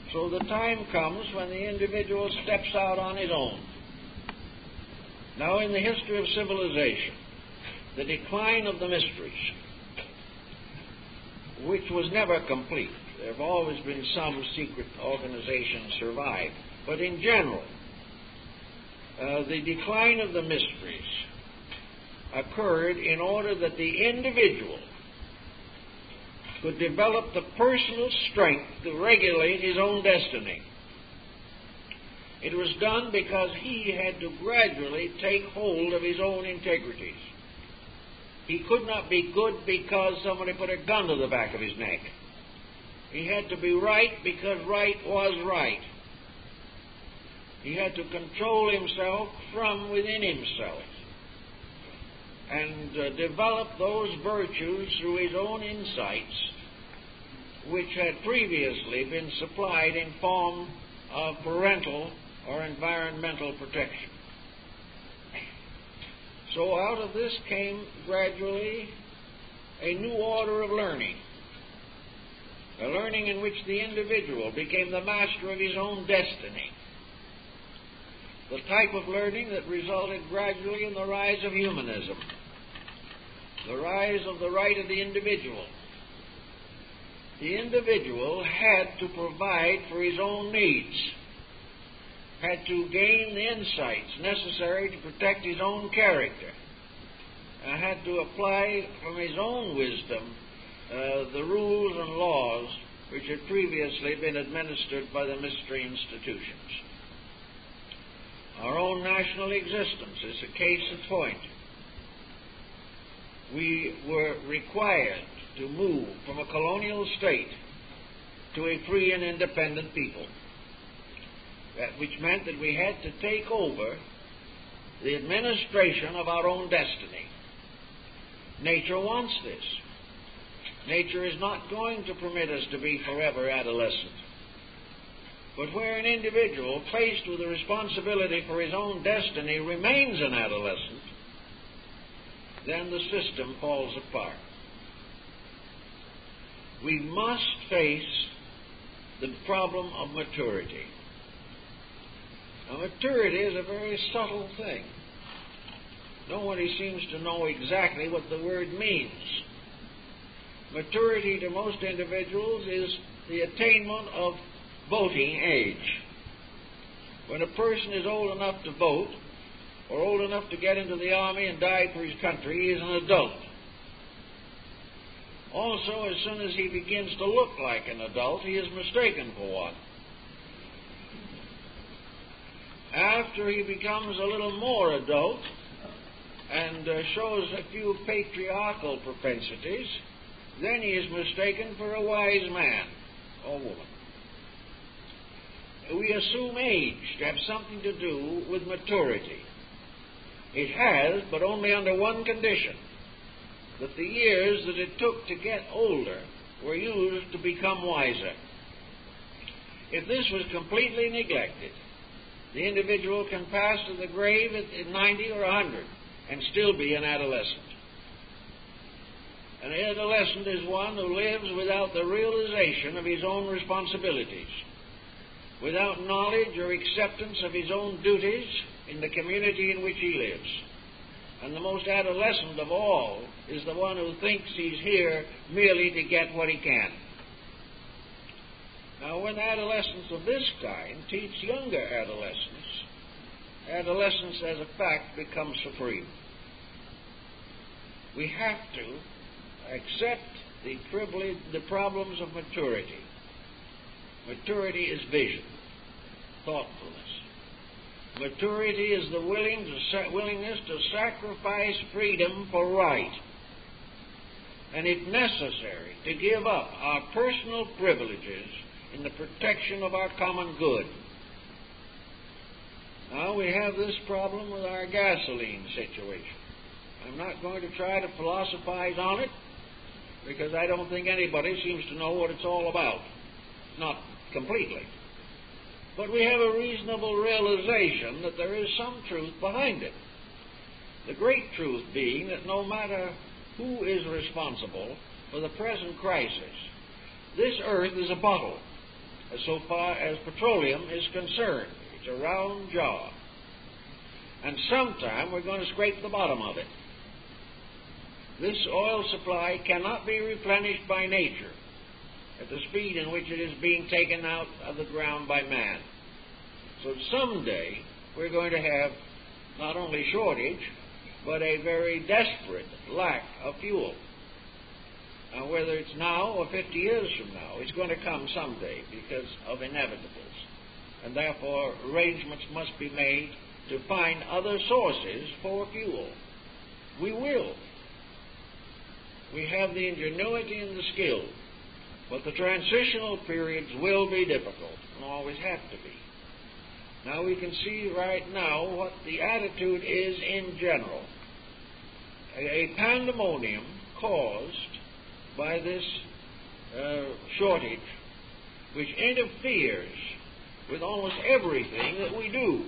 So the time comes when the individual steps out on his own. Now, in the history of civilization, the decline of the mysteries, which was never complete, there have always been some secret organizations survive, but in general, the decline of the mysteries occurred in order that the individual could develop the personal strength to regulate his own destiny. It was done because he had to gradually take hold of his own integrities. He could not be good because somebody put a gun to the back of his neck. He had to be right because right was right. He had to control himself from within himself and develop those virtues through his own insights, which had previously been supplied in form of parental or environmental protection. So out of this came gradually a new order of learning, a learning in which the individual became the master of his own destiny, the type of learning that resulted gradually in the rise of humanism, the rise of the right of the individual. The individual had to provide for his own needs, had to gain the insights necessary to protect his own character, had to apply from his own wisdom the rules and laws which had previously been administered by the mystery institutions. Our own national existence is a case in point. We were required to move from a colonial state to a free and independent people, which meant that we had to take over the administration of our own destiny. Nature wants this. Nature is not going to permit us to be forever adolescent. But where an individual faced with the responsibility for his own destiny remains an adolescent, then the system falls apart. We must face the problem of maturity. Now, maturity is a very subtle thing. Nobody seems to know exactly what the word means. Maturity to most individuals is the attainment of voting age. When a person is old enough to vote, or old enough to get into the army and die for his country, he is an adult. Also, as soon as he begins to look like an adult, he is mistaken for one. After he becomes a little more adult and shows a few patriarchal propensities, then he is mistaken for a wise man or woman. We assume age to have something to do with maturity. It has, but only under one condition, that the years that it took to get older were used to become wiser. If this was completely neglected, the individual can pass to the grave at 90 or 100 and still be an adolescent. An adolescent is one who lives without the realization of his own responsibilities, without knowledge or acceptance of his own duties in the community in which he lives. And the most adolescent of all is the one who thinks he's here merely to get what he can. Now, when adolescents of this kind teach younger adolescents, adolescence as a fact becomes supreme. We have to accept the problems of maturity. Maturity is vision, thoughtfulness. Maturity is the willingness to sacrifice freedom for right, and if necessary, to give up our personal privileges in the protection of our common good. Now we have this problem with our gasoline situation. I'm not going to try to philosophize on it, because I don't think anybody seems to know what it's all about. Not completely. But we have a reasonable realization that there is some truth behind it. The great truth being that no matter who is responsible for the present crisis, this earth is a bottle, so far as petroleum is concerned. It's a round jar. And sometime we're going to scrape the bottom of it. This oil supply cannot be replenished by nature at the speed in which it is being taken out of the ground by man. So someday we're going to have not only shortage, but a very desperate lack of fuel. Now, whether it's now or 50 years from now, it's going to come someday because of inevitables. And therefore, arrangements must be made to find other sources for fuel. We will. We have the ingenuity and the skill, but the transitional periods will be difficult and always have to be. Now we can see right now what the attitude is in general. A pandemonium caused by this shortage, which interferes with almost everything that we do.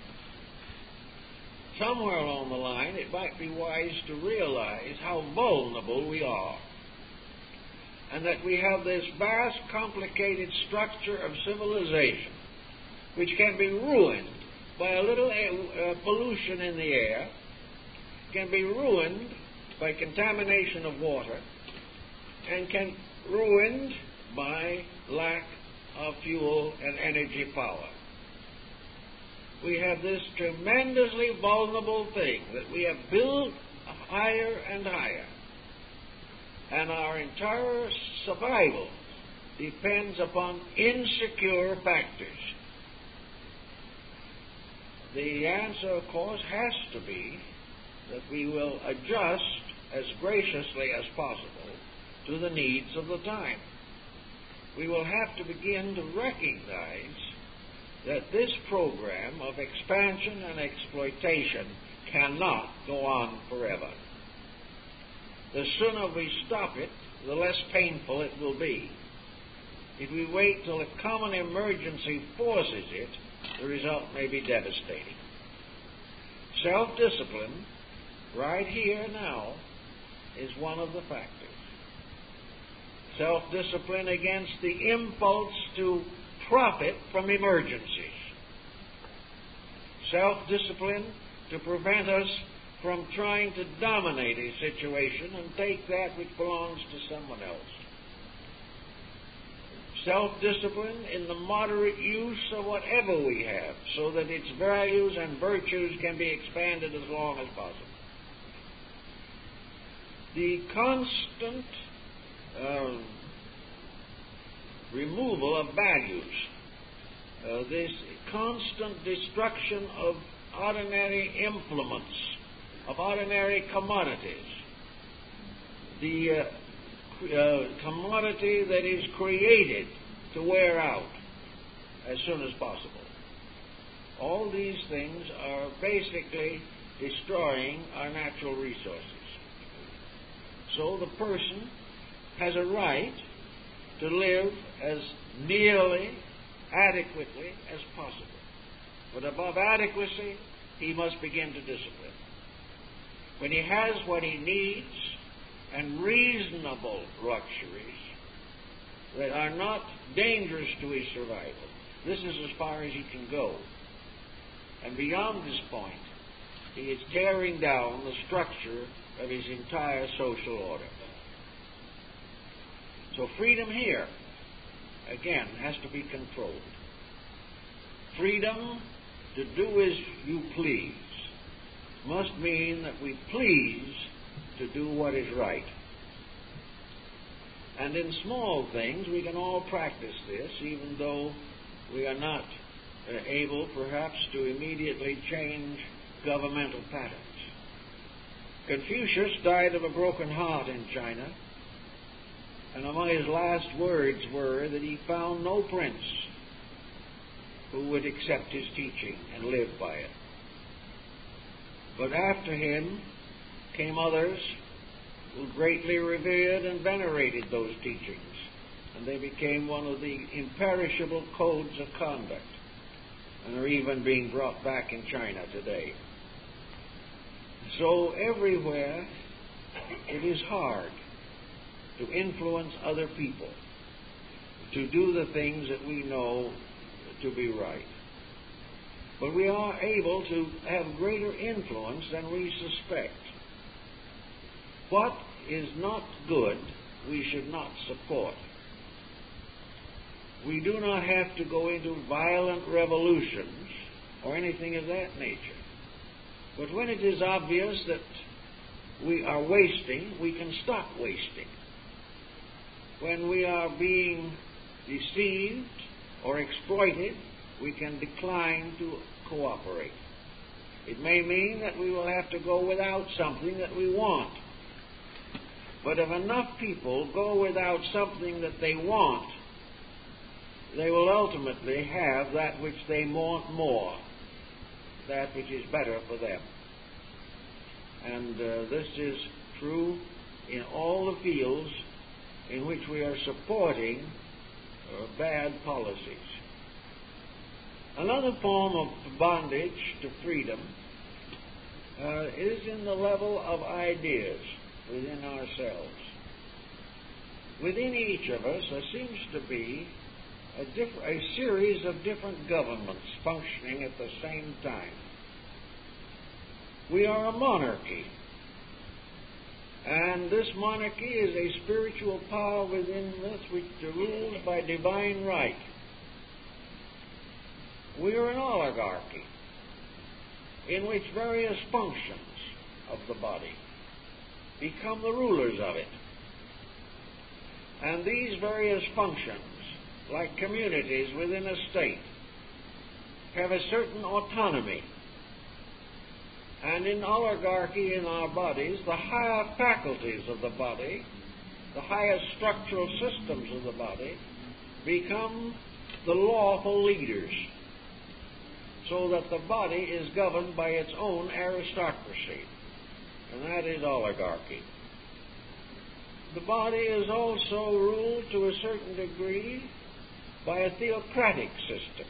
Somewhere along the line, it might be wise to realize how vulnerable we are, and that we have this vast, complicated structure of civilization which can be ruined by a little pollution in the air, can be ruined by contamination of water, and can be ruined by lack of fuel and energy power. We have this tremendously vulnerable thing that we have built higher and higher, and our entire survival depends upon insecure factors. The answer, of course, has to be that we will adjust as graciously as possible to the needs of the time. We will have to begin to recognize that this program of expansion and exploitation cannot go on forever. The sooner we stop it, the less painful it will be. If we wait till a common emergency forces it, the result may be devastating. Self-discipline, right here now, is one of the factors. Self-discipline against the impulse to profit from emergencies. Self-discipline to prevent us from trying to dominate a situation and take that which belongs to someone else. Self-discipline in the moderate use of whatever we have so that its values and virtues can be expanded as long as possible. The constant removal of values, this constant destruction of ordinary implements, of ordinary commodities, the commodity that is created to wear out as soon as possible. All these things are basically destroying our natural resources. So the person has a right to live as nearly adequately as possible. But above adequacy, he must begin to discipline. When he has what he needs and reasonable luxuries that are not dangerous to his survival, this is as far as he can go. And beyond this point, he is tearing down the structure of his entire social order. So freedom here, again, has to be controlled. Freedom to do as you please must mean that we please to do what is right. And in small things, we can all practice this, even though we are not able, perhaps, to immediately change governmental patterns. Confucius died of a broken heart in China, and among his last words were that he found no prince who would accept his teaching and live by it. But after him came others who greatly revered and venerated those teachings, and they became one of the imperishable codes of conduct, and are even being brought back in China today. So everywhere it is hard to influence other people. to do the things that we know to be right. But we are able to have greater influence than we suspect. What is not good, we should not support. We do not have to go into violent revolutions or anything of that nature. But when it is obvious that we are wasting, we can stop wasting. When we are being deceived or exploited, we can decline to cooperate. It may mean that we will have to go without something that we want. But if enough people go without something that they want, they will ultimately have that which they want more, that which is better for them. And this is true in all the fields in which we are supporting bad policies. Another form of bondage to freedom is in the level of ideas within ourselves. Within each of us, there seems to be a series of different governments functioning at the same time. We are a monarchy, and this monarchy is a spiritual power within us which is ruled by divine right. We are an oligarchy in which various functions of the body become the rulers of it. And these various functions, like communities within a state, have a certain autonomy. And in oligarchy in our bodies, the higher faculties of the body, the highest structural systems of the body, become the lawful leaders, so that the body is governed by its own aristocracy, and that is oligarchy. The body is also ruled to a certain degree by a theocratic system.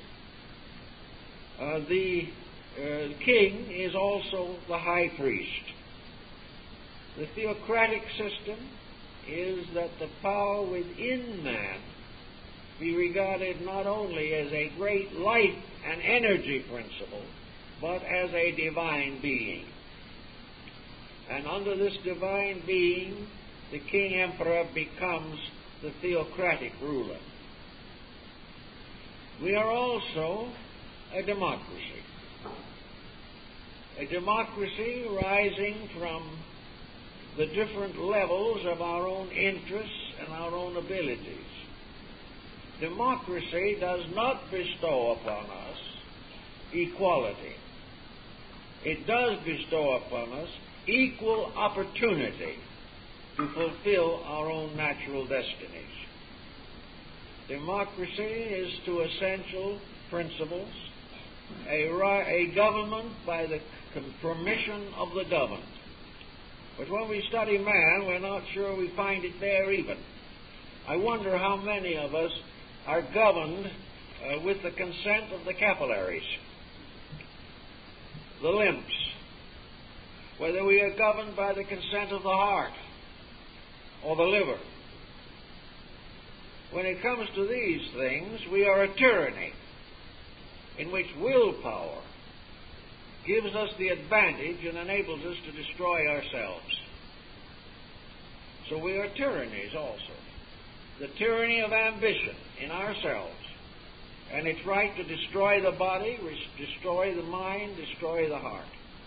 The king is also the high priest. The theocratic system is that the power within man be regarded not only as a great life and energy principle, but as a divine being. And under this divine being, the king emperor becomes the theocratic ruler. We are also a democracy. A democracy rising from the different levels of our own interests and our own abilities. Democracy does not bestow upon us equality. It does bestow upon us equal opportunity to fulfill our own natural destinies. Democracy is to essential principles a government by the permission of the governed. But when we study man, we're not sure we find it there even. I wonder how many of us are governed with the consent of the capillaries, the limbs, whether we are governed by the consent of the heart or the liver. When it comes to these things, we are a tyranny in which willpower gives us the advantage and enables us to destroy ourselves. So we are tyrannies also. The tyranny of ambition in ourselves and its right to destroy the body, destroy the mind, destroy the heart.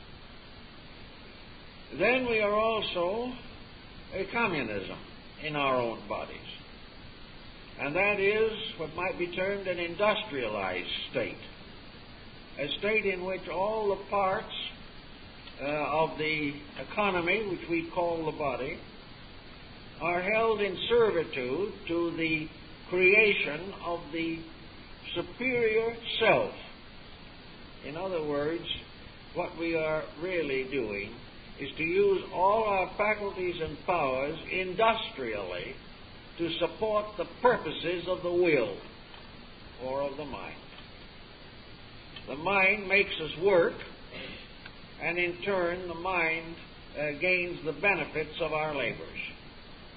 Then we are also a communism in our own bodies. And that is what might be termed an industrialized state. A state in which all the parts of the economy, which we call the body, are held in servitude to the creation of the superior self. In other words, what we are really doing is to use all our faculties and powers industrially to support the purposes of the will or of the mind. The mind makes us work, and in turn the mind gains the benefits of our labors.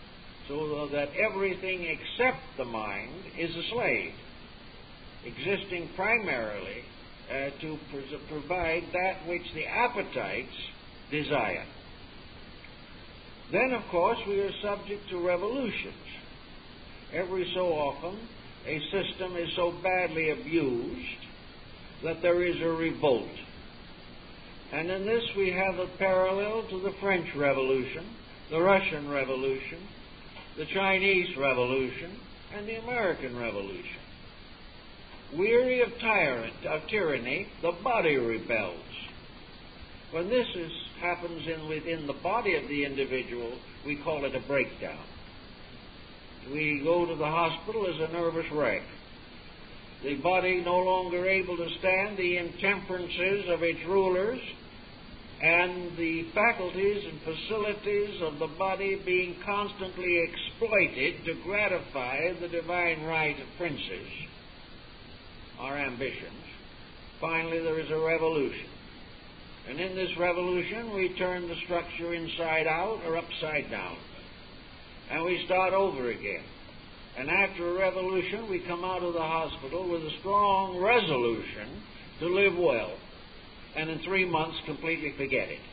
so that everything except the mind is a slave, existing primarily to provide that which the appetites desire. Then, of course, we are subject to revolutions. Every so often, a system is so badly abused that there is a revolt. And in this we have a parallel to the French Revolution, the Russian Revolution, the Chinese Revolution, and the American Revolution. Weary of tyranny, the body rebels. When this happens within the body of the individual, we call it a breakdown. We go to the hospital as a nervous wreck. The body no longer able to stand the intemperances of its rulers, and the faculties and facilities of the body being constantly exploited to gratify the divine right of princes, our ambitions. Finally, there is a revolution. And in this revolution, we turn the structure inside out or upside down. And we start over again. And after a revolution, we come out of the hospital with a strong resolution to live well. And in 3 months, completely forget it.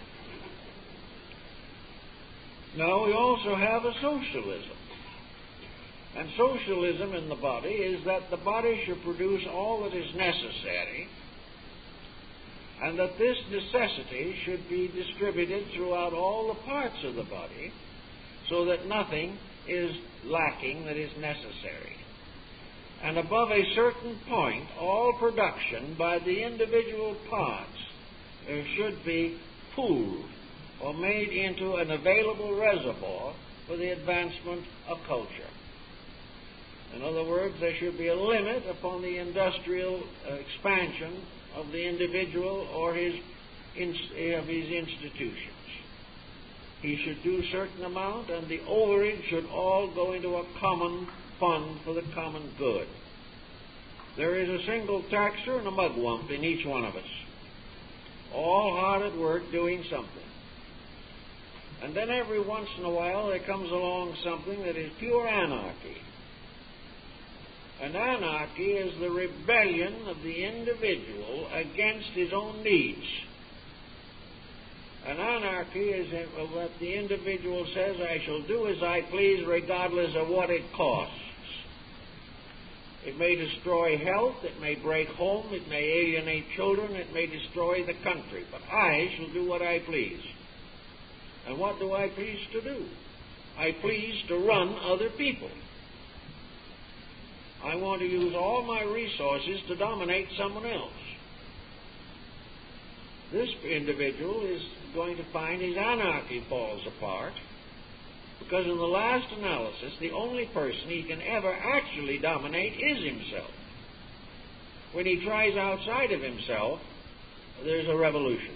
Now, we also have a socialism. And socialism in the body is that the body should produce all that is necessary, and that this necessity should be distributed throughout all the parts of the body so that nothing is lacking that is necessary. And above a certain point, all production by the individual parts should be pooled or made into an available reservoir for the advancement of culture. In other words, there should be a limit upon the industrial expansion of the individual or his institutions. He should do a certain amount, and the overage should all go into a common fund for the common good. There is a single taxer and a mugwump in each one of us, all hard at work doing something. And then every once in a while there comes along something that is pure anarchy. And anarchy is the rebellion of the individual against his own needs. And anarchy is what the individual says, I shall do as I please regardless of what it costs. It may destroy health, it may break home, it may alienate children, it may destroy the country, but I shall do what I please. And what do I please to do? I please to run other people. I want to use all my resources to dominate someone else. This individual is going to find his anarchy falls apart, because in the last analysis, the only person he can ever actually dominate is himself. When he tries outside of himself, there's a revolution.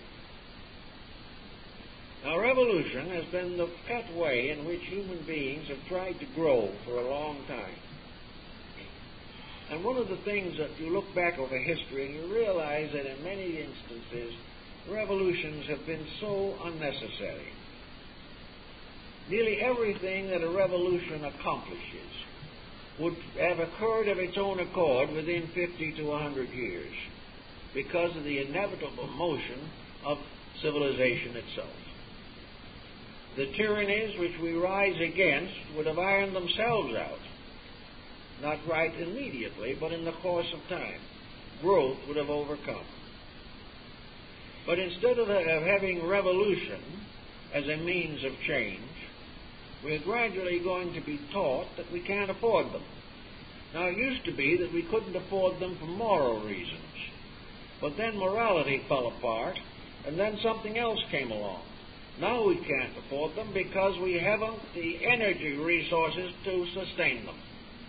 Now, revolution has been the pet way in which human beings have tried to grow for a long time. And one of the things that you look back over history and you realize that in many instances, revolutions have been so unnecessary. Nearly everything that a revolution accomplishes would have occurred of its own accord within 50 to 100 years because of the inevitable motion of civilization itself. The tyrannies which we rise against would have ironed themselves out. Not right immediately, but in the course of time. Growth would have overcome. But instead of having revolution as a means of change, we're gradually going to be taught that we can't afford them. Now, it used to be that we couldn't afford them for moral reasons. But then morality fell apart, and then something else came along. Now we can't afford them because we haven't the energy resources to sustain them.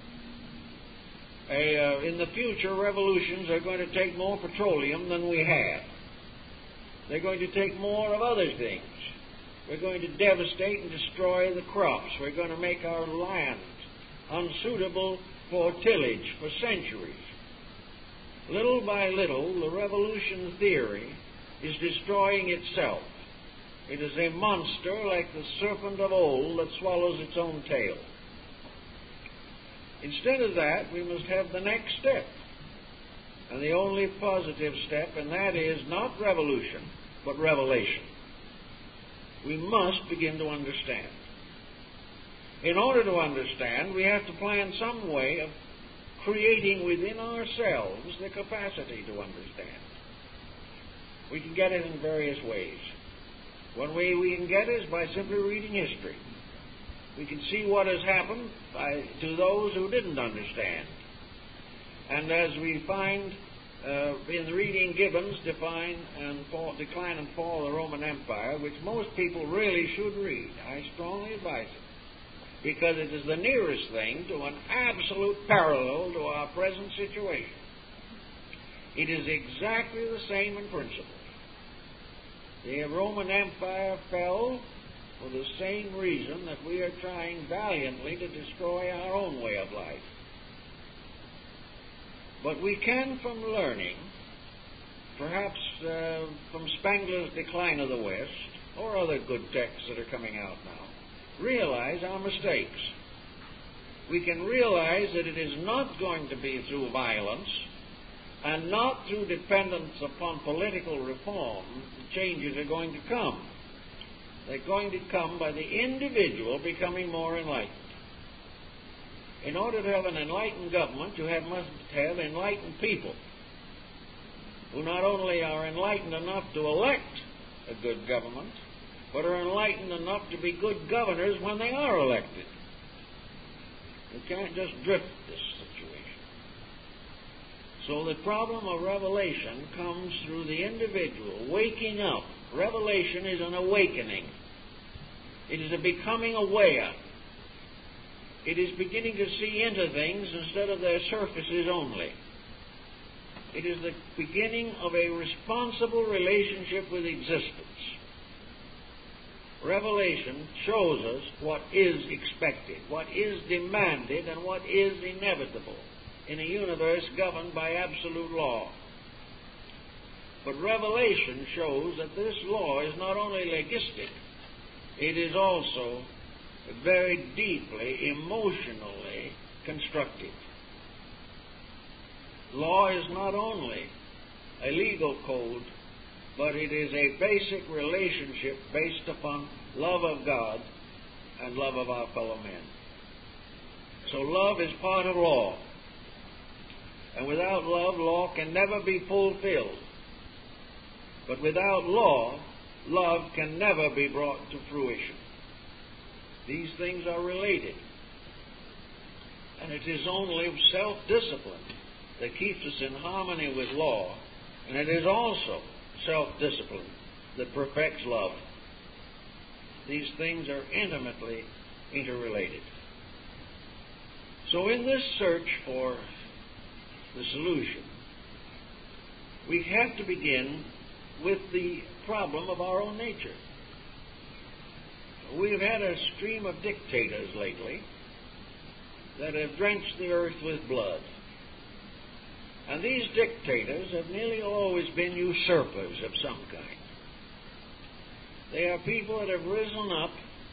In the future, revolutions are going to take more petroleum than we have. They're going to take more of other things. We're going to devastate and destroy the crops. We're going to make our land unsuitable for tillage for centuries. Little by little, the revolution theory is destroying itself. It is a monster like the serpent of old that swallows its own tail. Instead of that, we must have the next step, and the only positive step, and that is not revolution, but revelation. We must begin to understand. In order to understand, we have to plan some way of creating within ourselves the capacity to understand. We can get it in various ways. One way we can get it is by simply reading history. We can see what has happened to those who didn't understand. And as we find in reading Gibbon's Decline and Fall of the Roman Empire, which most people really should read, I strongly advise it, because it is the nearest thing to an absolute parallel to our present situation. It is exactly the same in principle. The Roman Empire fell for the same reason that we are trying valiantly to destroy our own way of life. But we can, from learning, perhaps from Spengler's Decline of the West, or other good texts that are coming out now, realize our mistakes. We can realize that it is not going to be through violence and not through dependence upon political reform the changes are going to come. They're going to come by the individual becoming more enlightened. In order to have an enlightened government, you must have enlightened people who not only are enlightened enough to elect a good government, but are enlightened enough to be good governors when they are elected. You can't just drift this situation. So the problem of revelation comes through the individual waking up. Revelation is an awakening. It is a becoming aware. It is beginning to see into things instead of their surfaces only. It is the beginning of a responsible relationship with existence. Revelation shows us what is expected, what is demanded, and what is inevitable in a universe governed by absolute law. But revelation shows that this law is not only legistic, it is also very deeply, emotionally constructive. Law is not only a legal code, but it is a basic relationship based upon love of God and love of our fellow men. So love is part of law. And without love, law can never be fulfilled. But without law, love can never be brought to fruition. These things are related. And it is only self-discipline that keeps us in harmony with law, and it is also self-discipline that perfects love. These things are intimately interrelated. So in this search for the solution, we have to begin with the problem of our own nature. We've had a stream of dictators lately that have drenched the earth with blood. And these dictators have nearly always been usurpers of some kind. They are people that have risen up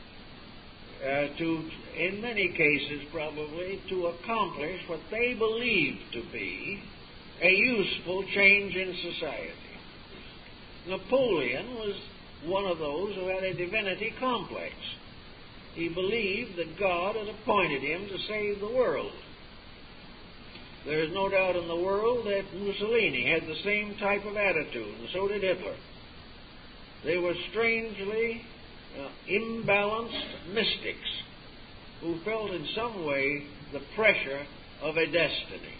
to, in many cases probably, to accomplish what they believe to be a useful change in society. Napoleon was one of those who had a divinity complex. He believed that God had appointed him to save the world. There is no doubt in the world that Mussolini had the same type of attitude, and so did Hitler. They were strangely imbalanced mystics who felt in some way the pressure of a destiny.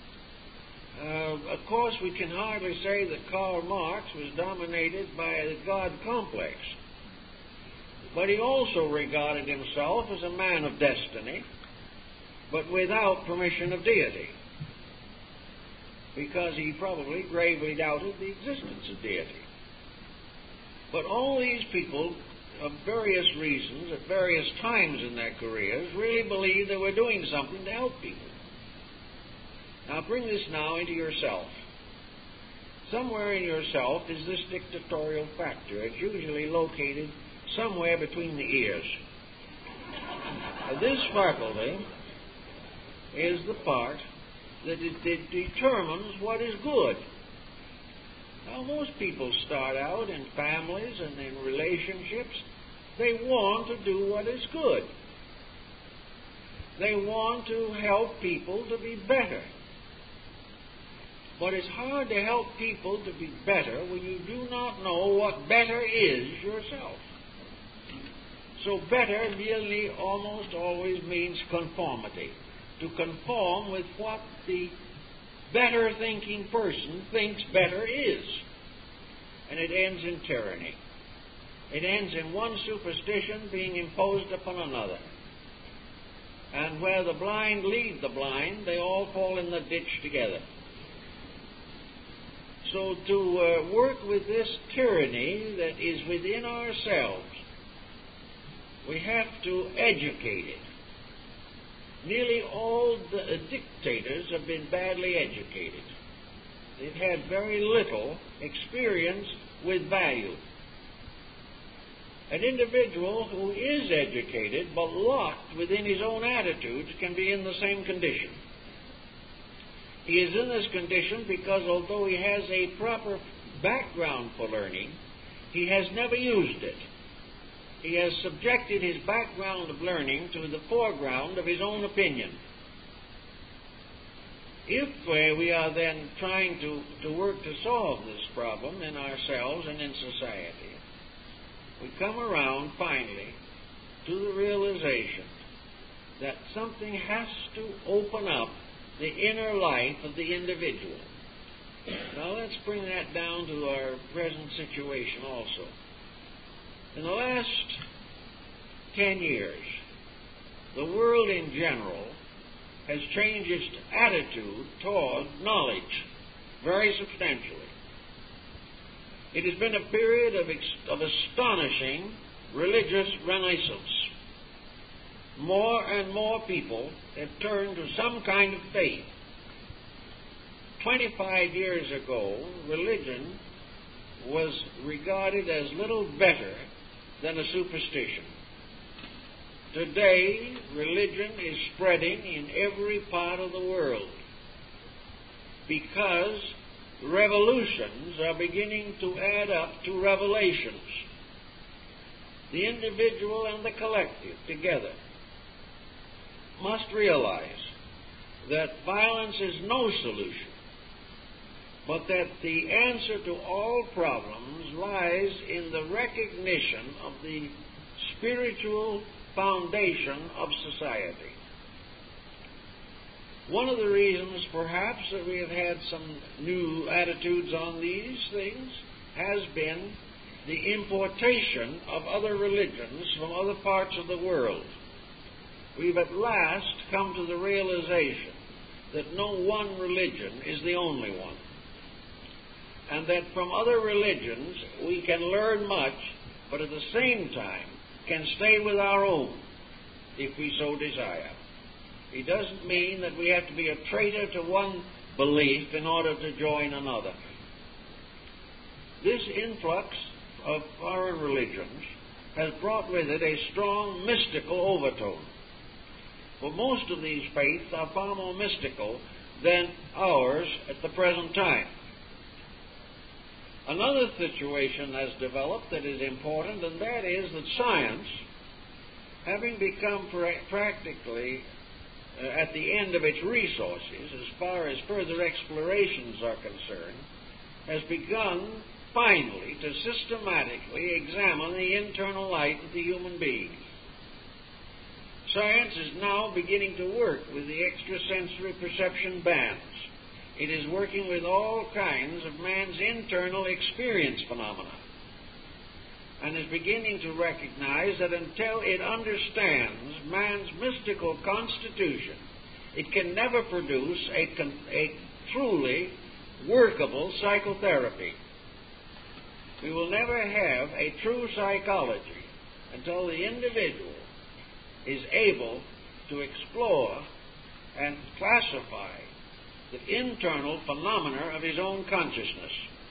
Of course, we can hardly say that Karl Marx was dominated by the God complex. But he also regarded himself as a man of destiny, but without permission of deity, because he probably gravely doubted the existence of deity. But all these people, of various reasons, at various times in their careers, really believed they were doing something to help people. Now bring this now into yourself. somewhere in yourself is this dictatorial factor. It's usually located somewhere between the ears. This faculty is the part that determines what is good. Now, most people start out in families and in relationships. They want to do what is good. They want to help people to be better. But it's hard to help people to be better when you do not know what better is yourself. So better really almost always means conformity. To conform with what the better thinking person thinks better is. And it ends in tyranny. It ends in one superstition being imposed upon another. And where the blind lead the blind, they all fall in the ditch together. So to work with this tyranny that is within ourselves, we have to educate it. Nearly all the dictators have been badly educated. They've had very little experience with value. An individual who is educated but locked within his own attitudes can be in the same condition. He is in this condition because although he has a proper background for learning, he has never used it. He has subjected his background of learning to the foreground of his own opinion. If we are then trying to work to solve this problem in ourselves and in society, we come around finally to the realization that something has to open up the inner life of the individual. Now let's bring that down to our present situation also. In the last 10 years, the world in general has changed its attitude toward knowledge very substantially. It has been a period of astonishing religious renaissance. More and more people have turned to some kind of faith. 25 years ago, religion was regarded as little better than a superstition. Today, religion is spreading in every part of the world because revolutions are beginning to add up to revelations. The individual and the collective together must realize that violence is no solution, but that the answer to all problems lies in the recognition of the spiritual foundation of society. One of the reasons, perhaps, that we have had some new attitudes on these things has been the importation of other religions from other parts of the world. We've at last come to the realization that no one religion is the only one, and that from other religions we can learn much, but at the same time can stay with our own if we so desire. It doesn't mean that we have to be a traitor to one belief in order to join another. This influx of foreign religions has brought with it a strong mystical overtone. But most of these faiths are far more mystical than ours at the present time. Another situation has developed that is important, and that is that science, having become practically at the end of its resources as far as further explorations are concerned, has begun finally to systematically examine the internal life of the human being. Science is now beginning to work with the extrasensory perception bands. It is working with all kinds of man's internal experience phenomena, and is beginning to recognize that until it understands man's mystical constitution, it can never produce a truly workable psychotherapy. We will never have a true psychology until the individual is able to explore and classify the internal phenomena of his own consciousness.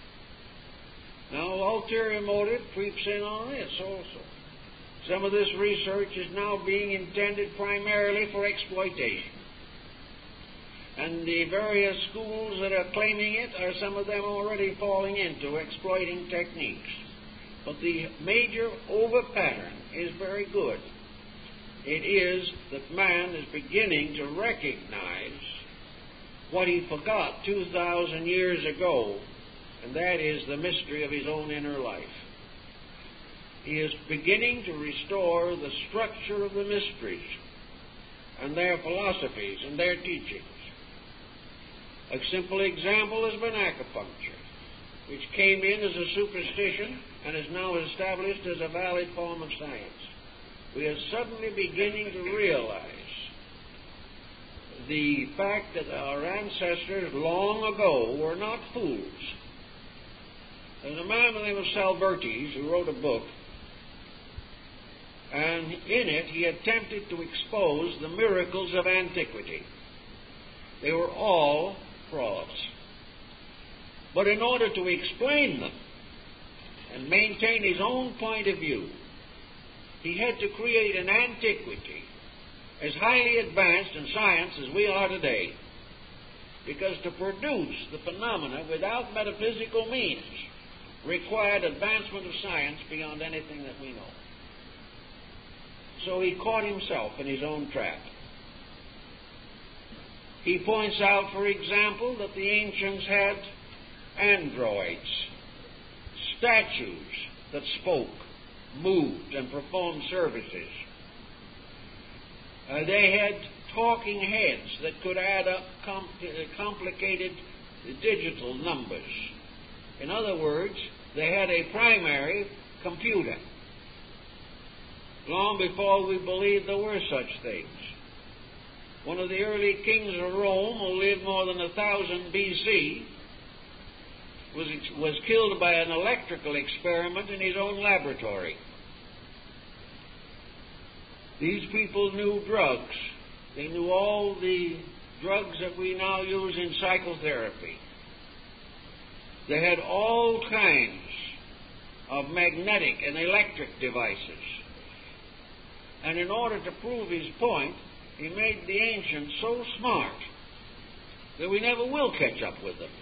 Now, ulterior motive creeps in on this also. Some of this research is now being intended primarily for exploitation. And the various schools that are claiming it are some of them already falling into exploiting techniques. But the major over pattern is very good. It is that man is beginning to recognize what he forgot 2,000 years ago, and that is the mystery of his own inner life. He is beginning to restore the structure of the mysteries and their philosophies and their teachings. A simple example is acupuncture, which came in as a superstition and is now established as a valid form of science. We are suddenly beginning to realize the fact that our ancestors long ago were not fools. There's a man by the name of Salbertes who wrote a book, and in it he attempted to expose the miracles of antiquity. They were all frauds. But in order to explain them and maintain his own point of view, he had to create an antiquity as highly advanced in science as we are today. Because to produce the phenomena without metaphysical means required advancement of science beyond anything that we know. So he caught himself in his own trap. He points out, for example, that the ancients had androids, statues that spoke, moved, and performed services. They had talking heads that could add up complicated digital numbers. In other words, they had a primary computer. Long before we believed there were such things. One of the early kings of Rome, who lived more than 1000 B.C., was killed by an electrical experiment in his own laboratory. These people knew drugs. They knew all the drugs that we now use in psychotherapy. They had all kinds of magnetic and electric devices. And in order to prove his point, he made the ancients so smart that we never will catch up with them.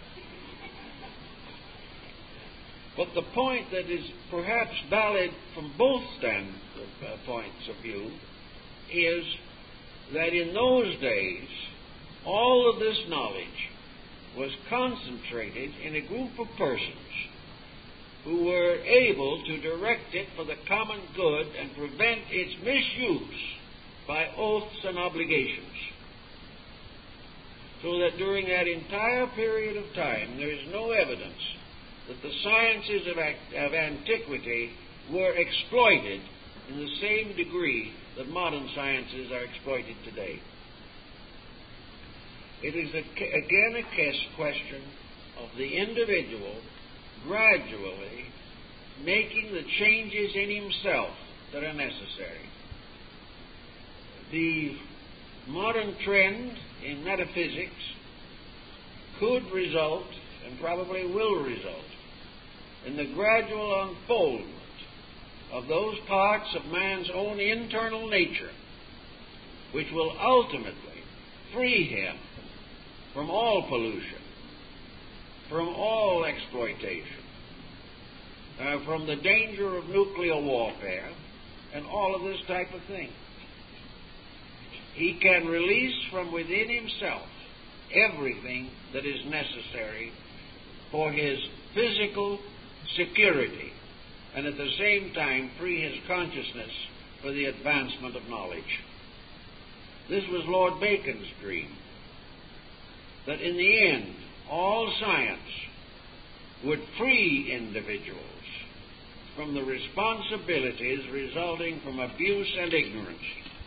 But the point that is perhaps valid from both points of view is that in those days, all of this knowledge was concentrated in a group of persons who were able to direct it for the common good and prevent its misuse by oaths and obligations. So that during that entire period of time, there is no evidence that the sciences of antiquity were exploited in the same degree that modern sciences are exploited today. It is again a question of the individual gradually making the changes in himself that are necessary. The modern trend in metaphysics could result, and probably will result, in the gradual unfoldment of those parts of man's own internal nature which will ultimately free him from all pollution, from all exploitation, from the danger of nuclear warfare, and all of this type of thing. He can release from within himself everything that is necessary for his physical security, and at the same time free his consciousness for the advancement of knowledge. This was Lord Bacon's dream, that in the end, all science would free individuals from the responsibilities resulting from abuse and ignorance.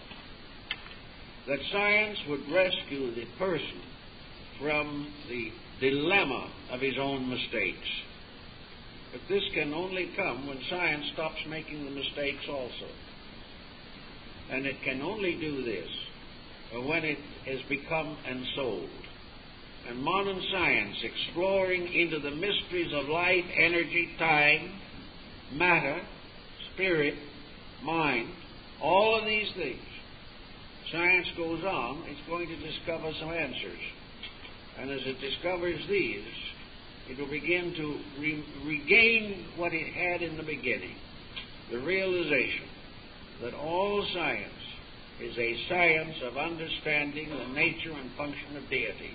That science would rescue the person from the dilemma of his own mistakes. But this can only come when science stops making the mistakes also. And it can only do this when it has become ensouled. and modern science exploring into the mysteries of life, energy, time, matter, spirit, mind, all of these things, science goes on, it's going to discover some answers. And as it discovers these, it will begin to regain what it had in the beginning, the realization that all science is a science of understanding the nature and function of deity.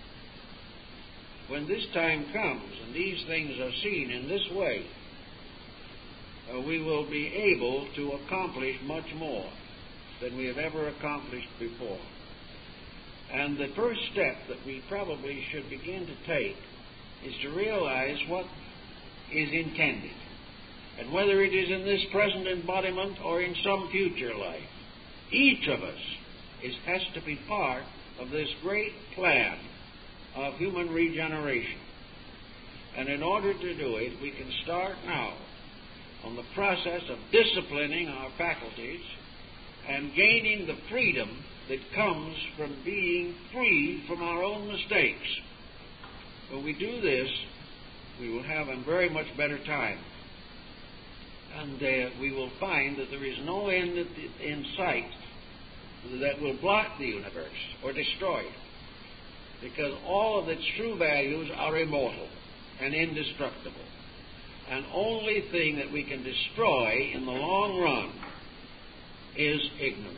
When this time comes and these things are seen in this way, we will be able to accomplish much more than we have ever accomplished before. And the first step that we probably should begin to take is to realize what is intended, and whether it is in this present embodiment or in some future life, each of us has to be part of this great plan of human regeneration. And in order to do it, we can start now on the process of disciplining our faculties and gaining the freedom that comes from being free from our own mistakes. When we do this, we will have a very much better time. And we will find that there is no end in sight that will block the universe or destroy it, because all of its true values are immortal and indestructible. And only thing that we can destroy in the long run is ignorance.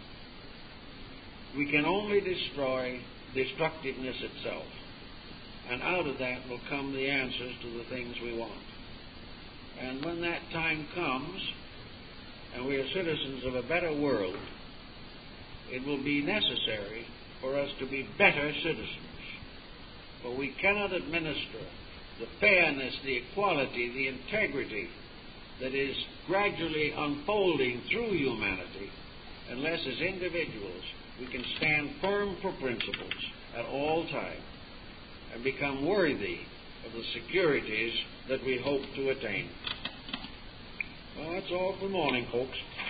We can only destroy destructiveness itself, and out of that will come the answers to the things we want. And when that time comes, and we are citizens of a better world, it will be necessary for us to be better citizens. For we cannot administer the fairness, the equality, the integrity that is gradually unfolding through humanity unless as individuals we can stand firm for principles at all times and become worthy of the securities that we hope to attain. Well, that's all for the morning, folks.